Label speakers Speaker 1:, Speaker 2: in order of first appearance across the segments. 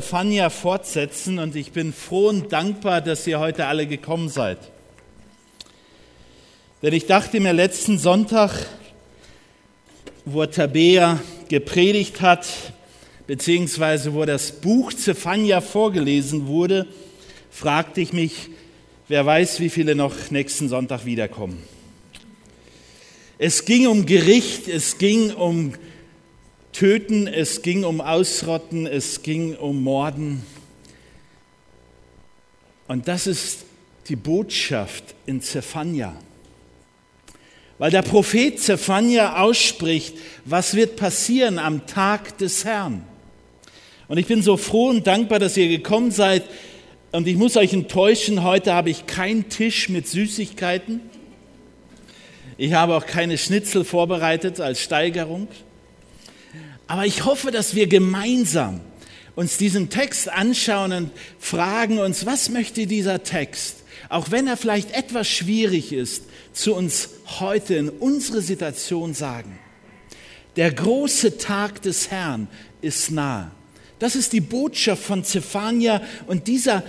Speaker 1: Zephania fortsetzen und ich bin froh und dankbar, dass ihr heute alle gekommen seid. Denn ich dachte mir letzten Sonntag, wo Tabea gepredigt hat, beziehungsweise wo das Buch Zephania vorgelesen wurde, fragte ich mich, wer weiß, wie viele noch nächsten Sonntag wiederkommen. Es ging um Gericht, es ging um Töten, es ging um Ausrotten, es ging um Morden. Und das ist die Botschaft in Zephania. Weil der Prophet Zephania ausspricht, was wird passieren am Tag des Herrn. Und ich bin so froh und dankbar, dass ihr gekommen seid. Und ich muss euch enttäuschen, heute habe ich keinen Tisch mit Süßigkeiten. Ich habe auch keine Schnitzel vorbereitet als Steigerung. Aber ich hoffe, dass wir gemeinsam uns diesen Text anschauen und fragen uns, was möchte dieser Text, auch wenn er vielleicht etwas schwierig ist, zu uns heute in unsere Situation sagen. Der große Tag des Herrn ist nahe. Das ist die Botschaft von Zephania und dieser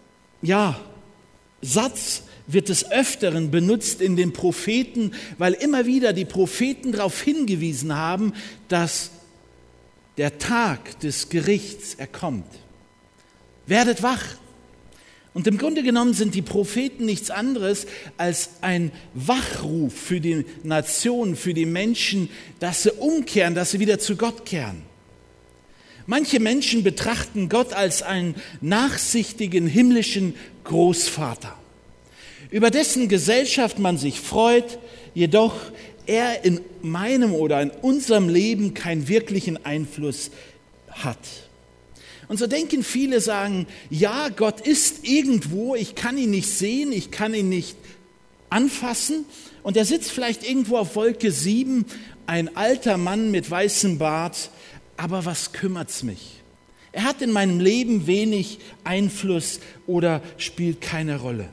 Speaker 1: Satz wird des Öfteren benutzt in den Propheten, weil immer wieder die Propheten darauf hingewiesen haben, dass der Tag des Gerichts kommt. Werdet wach. Und im Grunde genommen sind die Propheten nichts anderes als ein Wachruf für die Nation, für die Menschen, dass sie umkehren, dass sie wieder zu Gott kehren. Manche Menschen betrachten Gott als einen nachsichtigen himmlischen Großvater, über dessen Gesellschaft man sich freut, jedoch er in meinem oder in unserem Leben keinen wirklichen Einfluss hat. Und so denken viele, sagen, ja, Gott ist irgendwo, ich kann ihn nicht sehen, ich kann ihn nicht anfassen. Und er sitzt vielleicht irgendwo auf Wolke 7, ein alter Mann mit weißem Bart, aber was kümmert's mich? Er hat in meinem Leben wenig Einfluss oder spielt keine Rolle.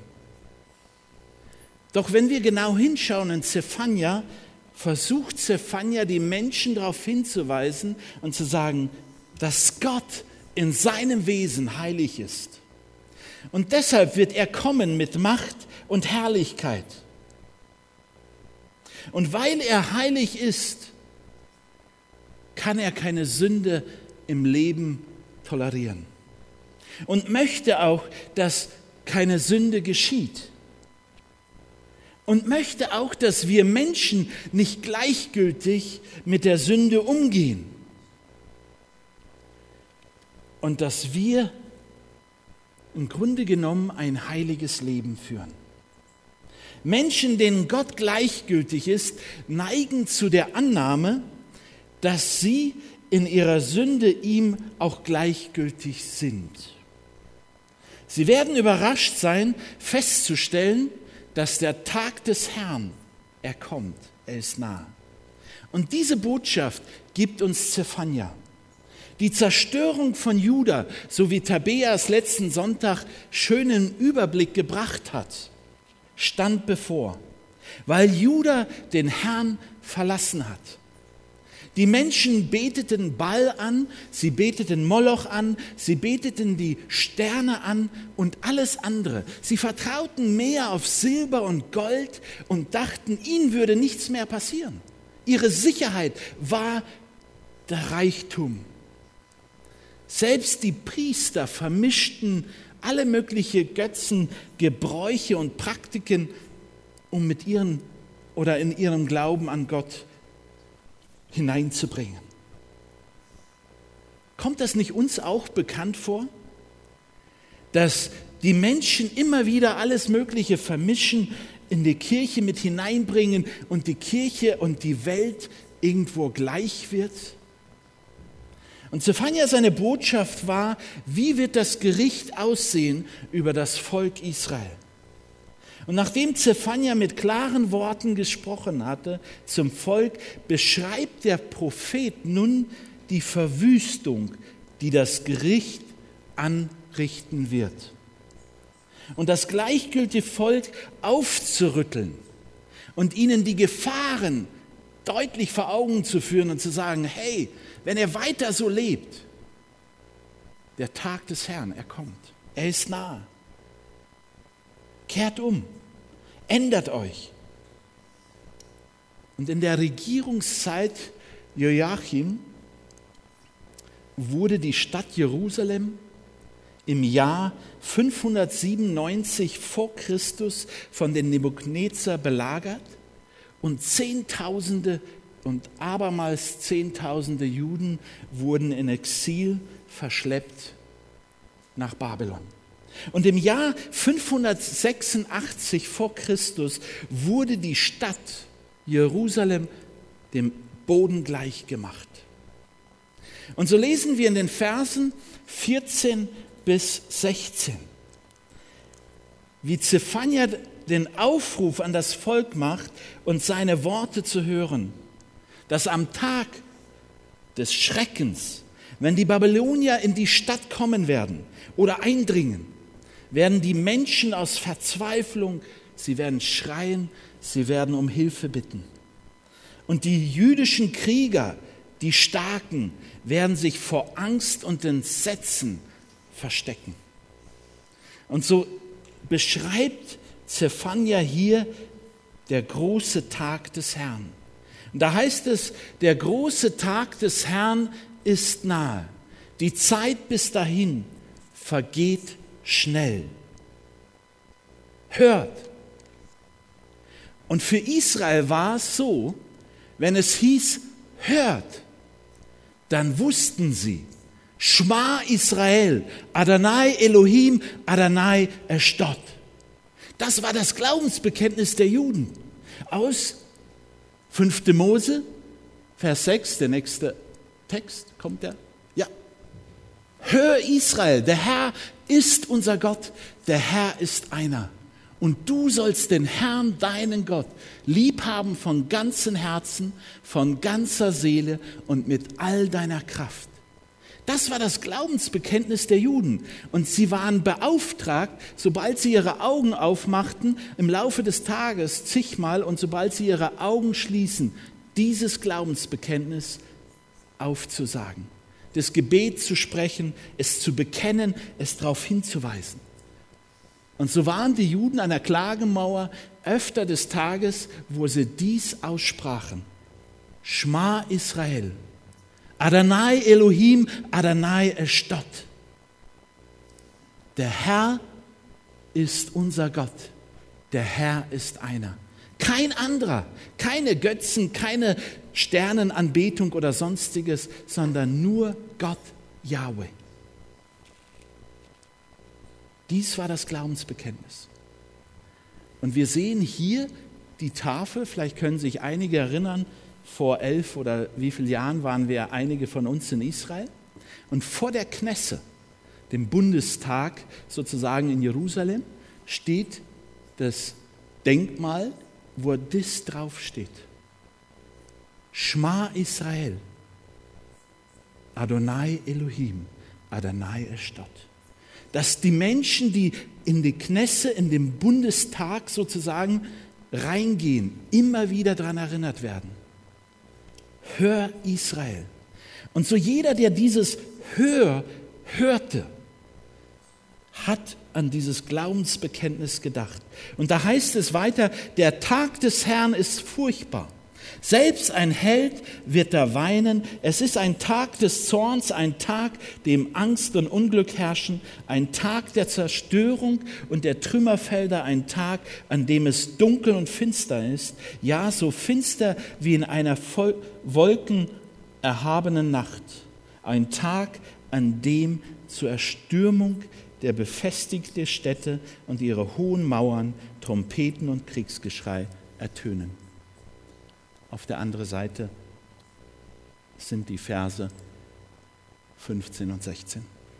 Speaker 1: Doch wenn wir genau hinschauen in Zephania, versucht Zephania die Menschen darauf hinzuweisen und zu sagen, dass Gott in seinem Wesen heilig ist. Und deshalb wird er kommen mit Macht und Herrlichkeit. Und weil er heilig ist, kann er keine Sünde im Leben tolerieren. Und möchte auch, dass keine Sünde geschieht. Und möchte auch, dass wir Menschen nicht gleichgültig mit der Sünde umgehen. Und dass wir im Grunde genommen ein heiliges Leben führen. Menschen, denen Gott gleichgültig ist, neigen zu der Annahme, dass sie in ihrer Sünde ihm auch gleichgültig sind. Sie werden überrascht sein, festzustellen, dass der Tag des Herrn, er kommt, er ist nah. Und diese Botschaft gibt uns Zephania. Die Zerstörung von Juda, so wie Tabeas letzten Sonntag schönen Überblick gebracht hat, stand bevor, weil Juda den Herrn verlassen hat. Die Menschen beteten Baal an, sie beteten Moloch an, sie beteten die Sterne an und alles andere. Sie vertrauten mehr auf Silber und Gold und dachten, ihnen würde nichts mehr passieren. Ihre Sicherheit war der Reichtum. Selbst die Priester vermischten alle möglichen Götzen, Gebräuche und Praktiken, um mit ihren oder in ihrem Glauben an Gott hineinzubringen. Kommt das nicht uns auch bekannt vor, dass die Menschen immer wieder alles Mögliche vermischen, in die Kirche mit hineinbringen und die Kirche und die Welt irgendwo gleich wird? Und Zephania, seine Botschaft war, wie wird das Gericht aussehen über das Volk Israel? Und nachdem Zephania mit klaren Worten gesprochen hatte zum Volk, beschreibt der Prophet nun die Verwüstung, die das Gericht anrichten wird. Und das gleichgültige Volk aufzurütteln und ihnen die Gefahren deutlich vor Augen zu führen und zu sagen, hey, wenn er weiter so lebt, Der Tag des Herrn, er kommt. Er ist nahe. Kehrt um. Ändert euch. Und in der Regierungszeit Joachim wurde die Stadt Jerusalem im Jahr 597 vor Christus von den Nebukadnezar belagert und Zehntausende und abermals Zehntausende Juden wurden in Exil verschleppt nach Babylon. Und im Jahr 586 vor Christus wurde die Stadt Jerusalem dem Boden gleich gemacht. Und so lesen wir in den Versen 14 bis 16, wie Zephania den Aufruf an das Volk macht und seine Worte zu hören, dass am Tag des Schreckens, wenn die Babylonier in die Stadt kommen werden oder eindringen, werden die Menschen aus Verzweiflung, sie werden schreien, sie werden um Hilfe bitten. Und die jüdischen Krieger, die Starken, werden sich vor Angst und Entsetzen verstecken. Und so beschreibt Zephania hier der große Tag des Herrn. Und da heißt es, der große Tag des Herrn ist nahe. Die Zeit bis dahin vergeht schnell. Hört. Und für Israel war es so, wenn es hieß, hört, dann wussten sie, Schma Israel, Adonai Elohim, Adonai Eshtot. Das war das Glaubensbekenntnis der Juden. Aus 5. Mose, Vers 6, der nächste Text, kommt der? Ja. Hör Israel, der Herr ist unser Gott, der Herr ist einer. Und du sollst den Herrn, deinen Gott, liebhaben von ganzem Herzen, von ganzer Seele und mit all deiner Kraft. Das war das Glaubensbekenntnis der Juden. Und sie waren beauftragt, sobald sie ihre Augen aufmachten, im Laufe des Tages zigmal und sobald sie ihre Augen schließen, dieses Glaubensbekenntnis aufzusagen, das Gebet zu sprechen, es zu bekennen, es darauf hinzuweisen. Und so waren die Juden an der Klagemauer öfter des Tages, wo sie dies aussprachen. Schma Israel, Adonai Elohim, Adonai Eshtot. Der Herr ist unser Gott, der Herr ist einer. Kein anderer, keine Götzen, keine Sternenanbetung oder sonstiges, sondern nur Gott Jahwe. Dies war das Glaubensbekenntnis. Und wir sehen hier die Tafel, vielleicht können sich einige erinnern, vor 11 oder wie vielen Jahren waren wir einige von uns in Israel. Und vor der Knesse, dem Bundestag sozusagen in Jerusalem, steht das Denkmal, wo das draufsteht. Schma Israel, Adonai Elohim, Adonai Eshtot. Dass die Menschen, die in die Knesse, in den Bundestag sozusagen reingehen, immer wieder daran erinnert werden. Hör Israel. Und so jeder, der dieses hörte, hat an dieses Glaubensbekenntnis gedacht. Und da heißt es weiter, der Tag des Herrn ist furchtbar. Selbst ein Held wird da weinen. Es ist ein Tag des Zorns, ein Tag, dem Angst und Unglück herrschen, ein Tag der Zerstörung und der Trümmerfelder, ein Tag, an dem es dunkel und finster ist, ja, so finster wie in einer wolkenerhabenen Nacht. Ein Tag, an dem zur Erstürmung der befestigte Städte und ihre hohen Mauern Trompeten und Kriegsgeschrei ertönen. Auf der anderen Seite sind die Verse 15 und 16.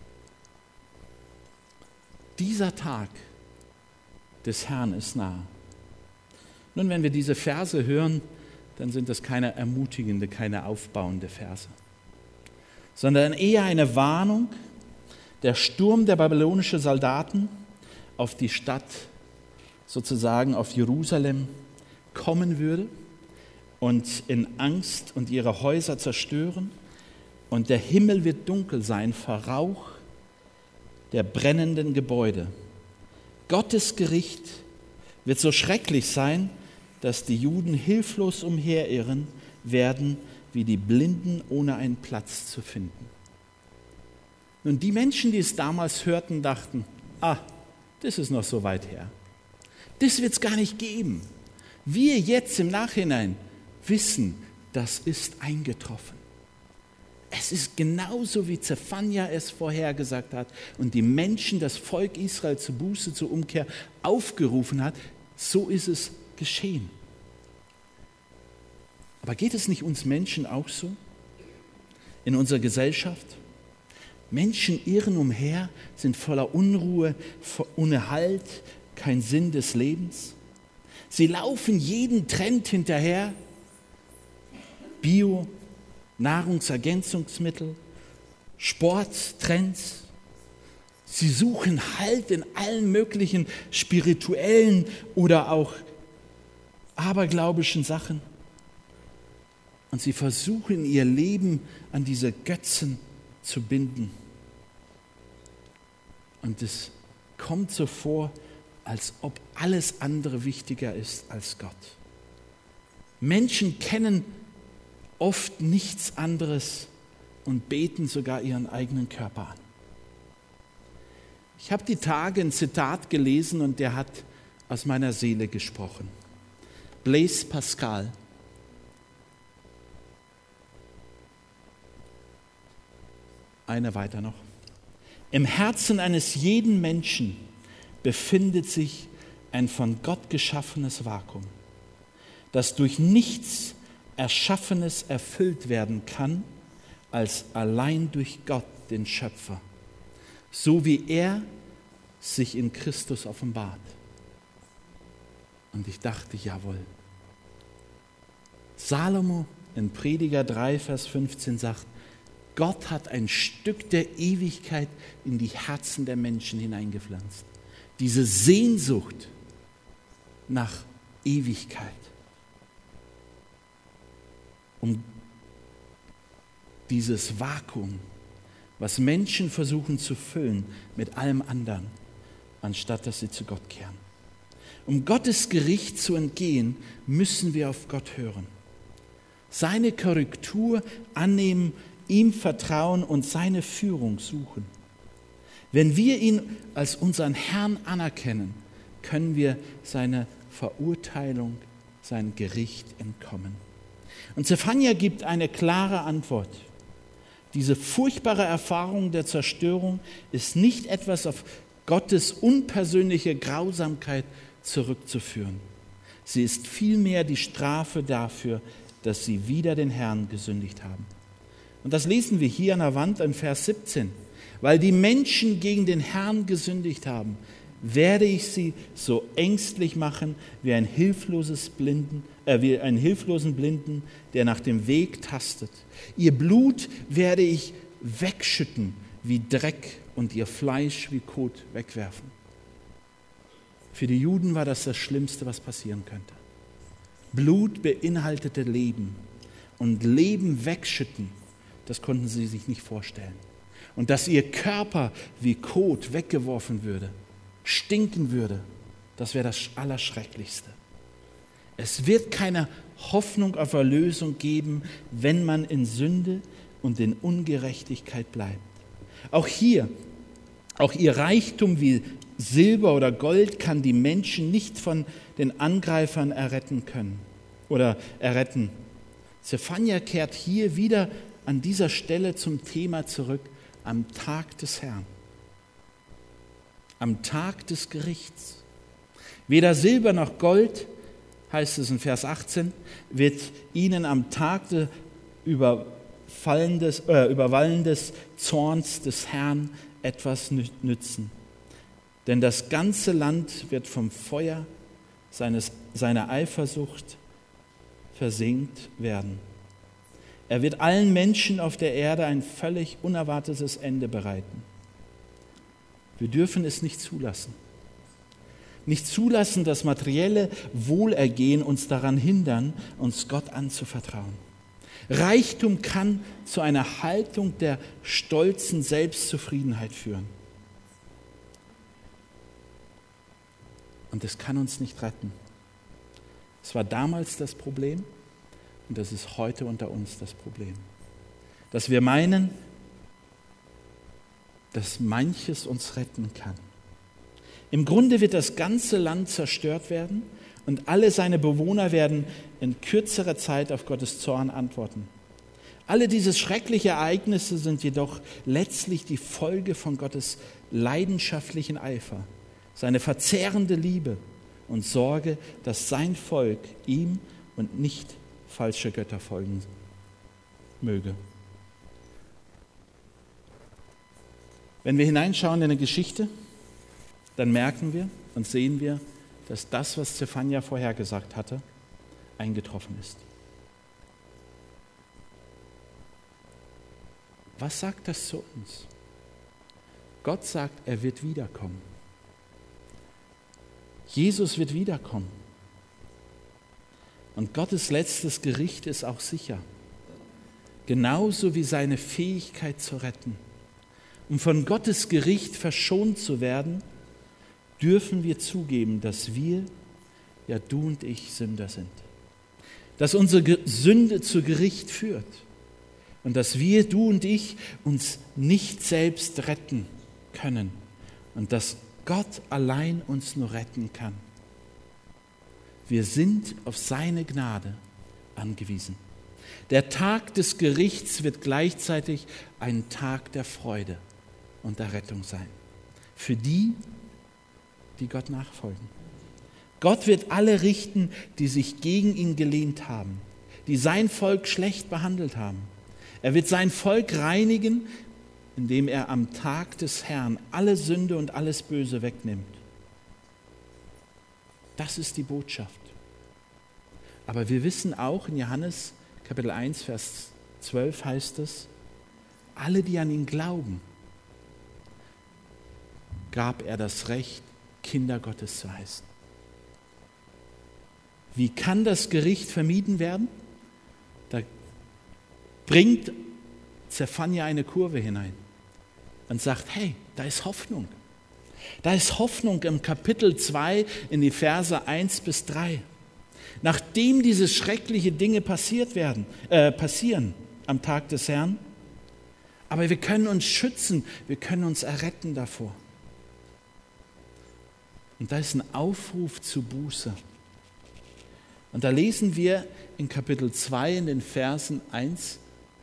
Speaker 1: Dieser Tag des Herrn ist nahe. Nun, wenn wir diese Verse hören, dann sind das keine ermutigende, keine aufbauende Verse, sondern eher eine Warnung. Der Sturm der babylonischen Soldaten auf die Stadt, sozusagen auf Jerusalem, kommen würde und in Angst und ihre Häuser zerstören. Und der Himmel wird dunkel sein vor Rauch der brennenden Gebäude. Gottes Gericht wird so schrecklich sein, dass die Juden hilflos umherirren werden, wie die Blinden ohne einen Platz zu finden. Nun, die Menschen, die es damals hörten, dachten, das ist noch so weit her. Das wird es gar nicht geben. Wir jetzt im Nachhinein wissen, das ist eingetroffen. Es ist genauso, wie Zephania es vorhergesagt hat und die Menschen, das Volk Israel zur Buße, zur Umkehr aufgerufen hat. So ist es geschehen. Aber geht es nicht uns Menschen auch so? In unserer Gesellschaft? Menschen irren umher, sind voller Unruhe, ohne Halt, kein Sinn des Lebens. Sie laufen jeden Trend hinterher. Bio, Nahrungsergänzungsmittel, Sporttrends. Sie suchen Halt in allen möglichen spirituellen oder auch aberglaubischen Sachen. Und sie versuchen ihr Leben an diese Götzen zu binden. Und es kommt so vor, als ob alles andere wichtiger ist als Gott. Menschen kennen oft nichts anderes und beten sogar ihren eigenen Körper an. Ich habe die Tage ein Zitat gelesen und der hat aus meiner Seele gesprochen. Blaise Pascal. Eine weiter noch. Im Herzen eines jeden Menschen befindet sich ein von Gott geschaffenes Vakuum, das durch nichts Erschaffenes erfüllt werden kann, als allein durch Gott, den Schöpfer, so wie er sich in Christus offenbart. Und ich dachte, jawohl. Salomo in Prediger 3, Vers 15 sagt, Gott hat ein Stück der Ewigkeit in die Herzen der Menschen hineingepflanzt. Diese Sehnsucht nach Ewigkeit. Um dieses Vakuum, was Menschen versuchen zu füllen mit allem anderen, anstatt dass sie zu Gott kehren. Um Gottes Gericht zu entgehen, müssen wir auf Gott hören. Seine Korrektur annehmen, ihm vertrauen und seine Führung suchen. Wenn wir ihn als unseren Herrn anerkennen, können wir seiner Verurteilung, sein Gericht entkommen. Und Zephania gibt eine klare Antwort. Diese furchtbare Erfahrung der Zerstörung ist nicht etwas auf Gottes unpersönliche Grausamkeit zurückzuführen. Sie ist vielmehr die Strafe dafür, dass sie wider den Herrn gesündigt haben. Und das lesen wir hier an der Wand in Vers 17. Weil die Menschen gegen den Herrn gesündigt haben, werde ich sie so ängstlich machen wie einen hilflosen Blinden, der nach dem Weg tastet. Ihr Blut werde ich wegschütten wie Dreck und ihr Fleisch wie Kot wegwerfen. Für die Juden war das das Schlimmste, was passieren könnte. Blut beinhaltete Leben und Leben wegschütten, das konnten sie sich nicht vorstellen. Und dass ihr Körper wie Kot weggeworfen würde, stinken würde, das wäre das Allerschrecklichste. Es wird keine Hoffnung auf Erlösung geben, wenn man in Sünde und in Ungerechtigkeit bleibt. Auch hier, auch ihr Reichtum wie Silber oder Gold kann die Menschen nicht von den Angreifern erretten können oder erretten. Zephania kehrt hier wieder an dieser Stelle zum Thema zurück, am Tag des Herrn, am Tag des Gerichts. Weder Silber noch Gold, heißt es in Vers 18, wird ihnen am Tag des überwallenden Zorns des Herrn etwas nützen. Denn das ganze Land wird vom Feuer seiner Eifersucht versenkt werden. Er wird allen Menschen auf der Erde ein völlig unerwartetes Ende bereiten. Wir dürfen es nicht zulassen. Nicht zulassen, dass materielle Wohlergehen uns daran hindern, uns Gott anzuvertrauen. Reichtum kann zu einer Haltung der stolzen Selbstzufriedenheit führen. Und das kann uns nicht retten. Es war damals das Problem und das ist heute unter uns das Problem. Dass wir meinen, dass manches uns retten kann. Im Grunde wird das ganze Land zerstört werden und alle seine Bewohner werden in kürzerer Zeit auf Gottes Zorn antworten. Alle diese schrecklichen Ereignisse sind jedoch letztlich die Folge von Gottes leidenschaftlichen Eifer, seine verzehrende Liebe und Sorge, dass sein Volk ihm und nicht falsche Götter folgen möge. Wenn wir hineinschauen in eine Geschichte, dann merken wir und sehen wir, dass das, was Zephania vorhergesagt hatte, eingetroffen ist. Was sagt das zu uns? Gott sagt, er wird wiederkommen. Jesus wird wiederkommen. Und Gottes letztes Gericht ist auch sicher. Genauso wie seine Fähigkeit zu retten. Um von Gottes Gericht verschont zu werden, dürfen wir zugeben, dass wir, ja du und ich, Sünder sind. Dass unsere Sünde zu Gericht führt. Und dass wir, du und ich, uns nicht selbst retten können. Und dass Gott allein uns nur retten kann. Wir sind auf seine Gnade angewiesen. Der Tag des Gerichts wird gleichzeitig ein Tag der Freude und der Rettung sein. Für die, die Gott nachfolgen. Gott wird alle richten, die sich gegen ihn gelehnt haben, die sein Volk schlecht behandelt haben. Er wird sein Volk reinigen, indem er am Tag des Herrn alle Sünde und alles Böse wegnimmt. Das ist die Botschaft. Aber wir wissen auch, in Johannes Kapitel 1, Vers 12 heißt es, alle, die an ihn glauben, gab er das Recht, Kinder Gottes zu heißen. Wie kann das Gericht vermieden werden? Da bringt Zephania eine Kurve hinein und sagt, hey, da ist Hoffnung. Da ist Hoffnung im Kapitel 2 in die Verse 1 bis 3. Nachdem diese schrecklichen Dinge passieren am Tag des Herrn, aber wir können uns schützen, wir können uns erretten davor. Und da ist ein Aufruf zu Buße. Und da lesen wir in Kapitel 2 in den Versen 1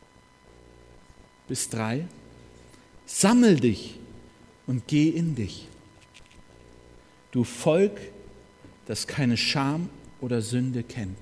Speaker 1: bis 3, sammel dich und geh in dich. Du Volk, das keine Scham oder Sünde kennt.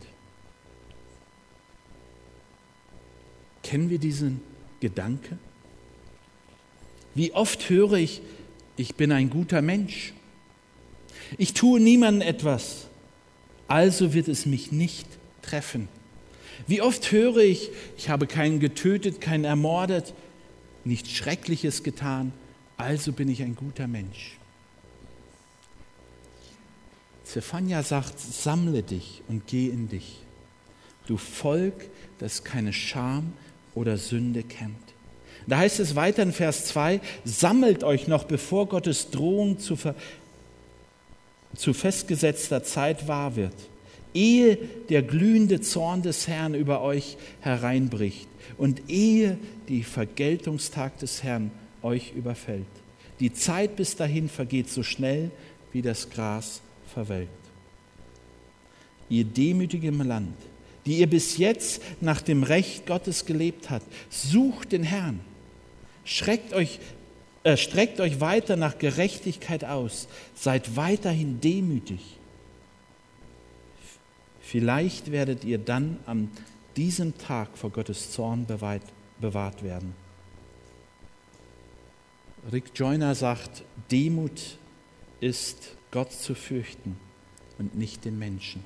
Speaker 1: Kennen wir diesen Gedanke? Wie oft höre ich, ich bin ein guter Mensch. Ich tue niemandem etwas, also wird es mich nicht treffen. Wie oft höre ich, ich habe keinen getötet, keinen ermordet, nichts Schreckliches getan, also bin ich ein guter Mensch. Zephania sagt, sammle dich und geh in dich. Du Volk, das keine Scham oder Sünde kennt. Da heißt es weiter in Vers 2, sammelt euch noch, bevor Gottes Drohung zu festgesetzter Zeit wahr wird, ehe der glühende Zorn des Herrn über euch hereinbricht und ehe die Vergeltungstag des Herrn euch überfällt. Die Zeit bis dahin vergeht so schnell, wie das Gras verwelkt. Ihr demütigem Land, die ihr bis jetzt nach dem Recht Gottes gelebt habt, sucht den Herrn. Streckt euch weiter nach Gerechtigkeit aus. Seid weiterhin demütig. Vielleicht werdet ihr dann an diesem Tag vor Gottes Zorn bewahrt werden. Rick Joyner sagt, Demut ist, Gott zu fürchten und nicht den Menschen.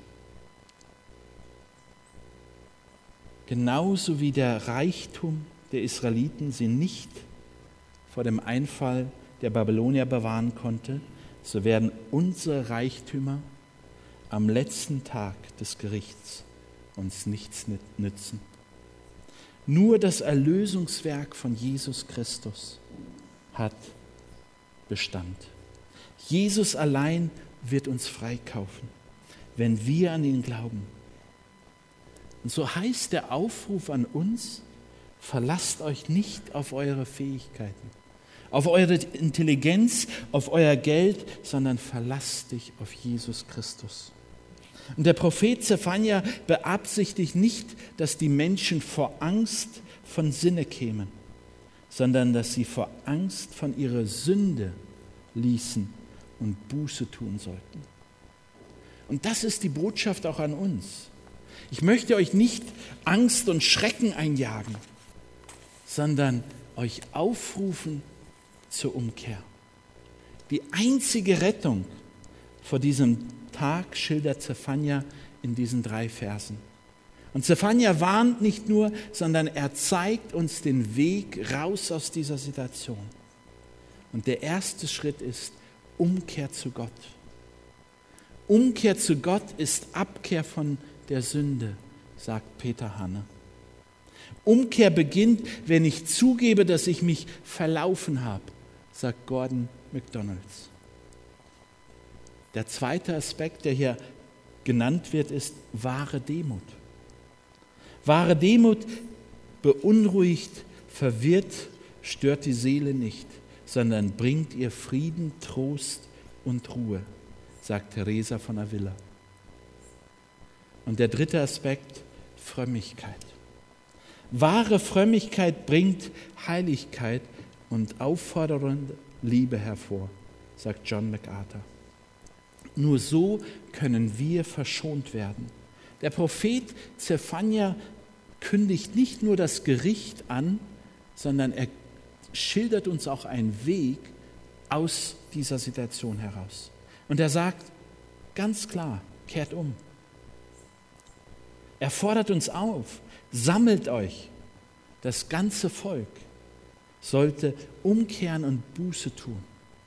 Speaker 1: Genauso wie der Reichtum der Israeliten sie nicht vor dem Einfall der Babylonier bewahren konnte, so werden unsere Reichtümer am letzten Tag des Gerichts uns nichts nützen. Nur das Erlösungswerk von Jesus Christus hat Bestand. Jesus allein wird uns freikaufen, wenn wir an ihn glauben. Und so heißt der Aufruf an uns: Verlasst euch nicht auf eure Fähigkeiten, auf eure Intelligenz, auf euer Geld, sondern verlasst dich auf Jesus Christus. Und der Prophet Zephania beabsichtigt nicht, dass die Menschen vor Angst von Sinne kämen, sondern dass sie vor Angst von ihrer Sünde ließen und Buße tun sollten. Und das ist die Botschaft auch an uns. Ich möchte euch nicht Angst und Schrecken einjagen, sondern euch aufrufen zur Umkehr. Die einzige Rettung vor diesem Tag schildert Zephania in diesen 3 Versen. Und Zephania warnt nicht nur, sondern er zeigt uns den Weg raus aus dieser Situation. Und der erste Schritt ist Umkehr zu Gott. Umkehr zu Gott ist Abkehr von der Sünde, sagt Peter Hanne. Umkehr beginnt, wenn ich zugebe, dass ich mich verlaufen habe, sagt Gordon MacDonalds. Der zweite Aspekt, der hier genannt wird, ist wahre Demut. Wahre Demut beunruhigt, verwirrt, stört die Seele nicht, sondern bringt ihr Frieden, Trost und Ruhe, sagt Teresa von Avila. Und der dritte Aspekt, Frömmigkeit. Wahre Frömmigkeit bringt Heiligkeit und auffordernde Liebe hervor, sagt John MacArthur. Nur so können wir verschont werden. Der Prophet Zephania kündigt nicht nur das Gericht an, sondern er schildert uns auch einen Weg aus dieser Situation heraus. Und er sagt ganz klar, kehrt um. Er fordert uns auf, sammelt euch. Das ganze Volk sollte umkehren und Buße tun.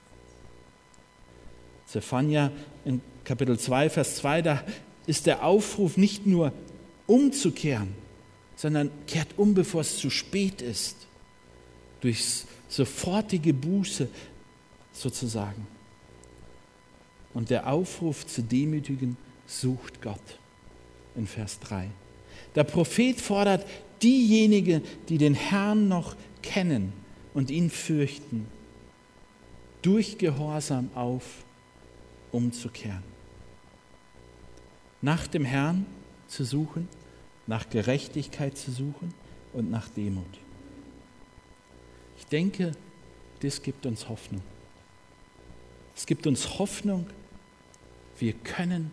Speaker 1: Zephania in Kapitel 2, Vers 2, da ist der Aufruf nicht nur umzukehren, sondern kehrt um, bevor es zu spät ist. Durch sofortige Buße sozusagen. Und der Aufruf zu demütigen, sucht Gott in Vers 3. Der Prophet fordert diejenigen, die den Herrn noch kennen und ihn fürchten, durch Gehorsam auf, umzukehren. Nach dem Herrn zu suchen, nach Gerechtigkeit zu suchen und nach Demut. Ich denke, das gibt uns Hoffnung. Es gibt uns Hoffnung, wir können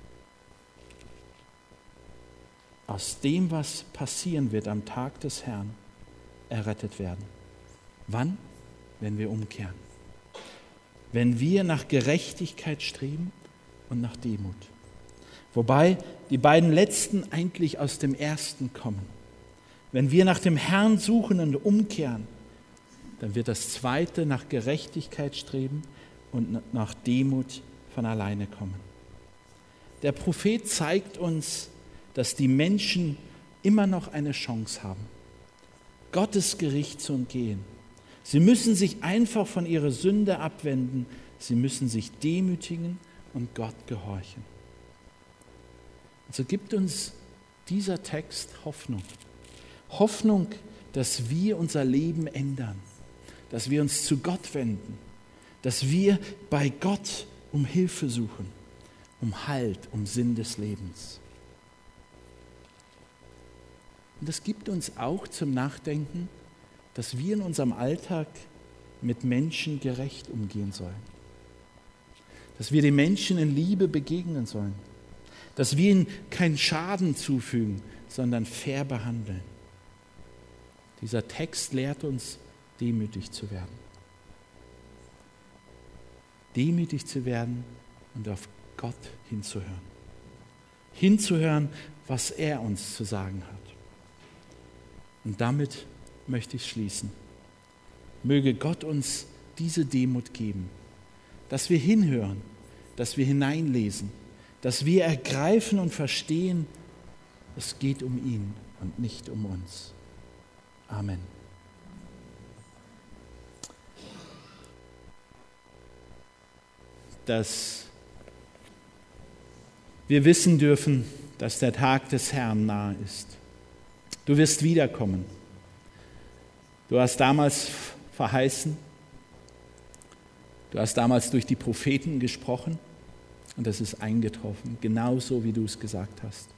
Speaker 1: aus dem, was passieren wird am Tag des Herrn, errettet werden. Wann? Wenn wir umkehren. Wenn wir nach Gerechtigkeit streben und nach Demut. Wobei die beiden letzten eigentlich aus dem ersten kommen. Wenn wir nach dem Herrn suchen und umkehren, dann wird das zweite nach Gerechtigkeit streben und nach Demut von alleine kommen. Der Prophet zeigt uns, dass die Menschen immer noch eine Chance haben, Gottes Gericht zu umgehen. Sie müssen sich einfach von ihrer Sünde abwenden, sie müssen sich demütigen und Gott gehorchen. Also gibt uns dieser Text Hoffnung. Hoffnung, dass wir unser Leben ändern, dass wir uns zu Gott wenden, dass wir bei Gott um Hilfe suchen, um Halt, um Sinn des Lebens. Und es gibt uns auch zum Nachdenken, dass wir in unserem Alltag mit Menschen gerecht umgehen sollen. Dass wir den Menschen in Liebe begegnen sollen. Dass wir ihnen keinen Schaden zufügen, sondern fair behandeln. Dieser Text lehrt uns, demütig zu werden. Demütig zu werden und auf Gott hinzuhören. Hinzuhören, was er uns zu sagen hat. Und damit möchte ich schließen. Möge Gott uns diese Demut geben, dass wir hinhören, dass wir hineinlesen, dass wir ergreifen und verstehen, es geht um ihn und nicht um uns. Amen. Das wir wissen dürfen, dass der Tag des Herrn nahe ist. Du wirst wiederkommen. Du hast damals verheißen, du hast damals durch die Propheten gesprochen und das ist eingetroffen, genauso wie du es gesagt hast.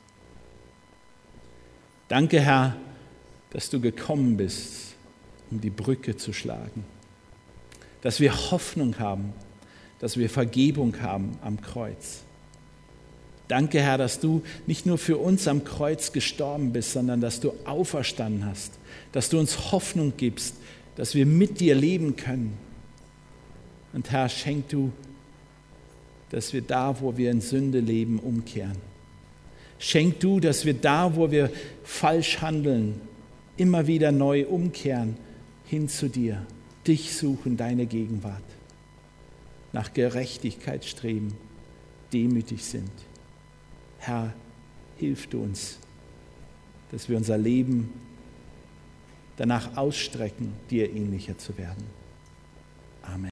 Speaker 1: Danke, Herr, dass du gekommen bist, um die Brücke zu schlagen, dass wir Hoffnung haben, dass wir Vergebung haben am Kreuz. Danke, Herr, dass du nicht nur für uns am Kreuz gestorben bist, sondern dass du auferstanden hast, dass du uns Hoffnung gibst, dass wir mit dir leben können. Und Herr, schenk du, dass wir da, wo wir in Sünde leben, umkehren. Schenk du, dass wir da, wo wir falsch handeln, immer wieder neu umkehren, hin zu dir, dich suchen, deine Gegenwart, nach Gerechtigkeit streben, demütig sind. Herr, hilf du uns, dass wir unser Leben danach ausstrecken, dir ähnlicher zu werden. Amen.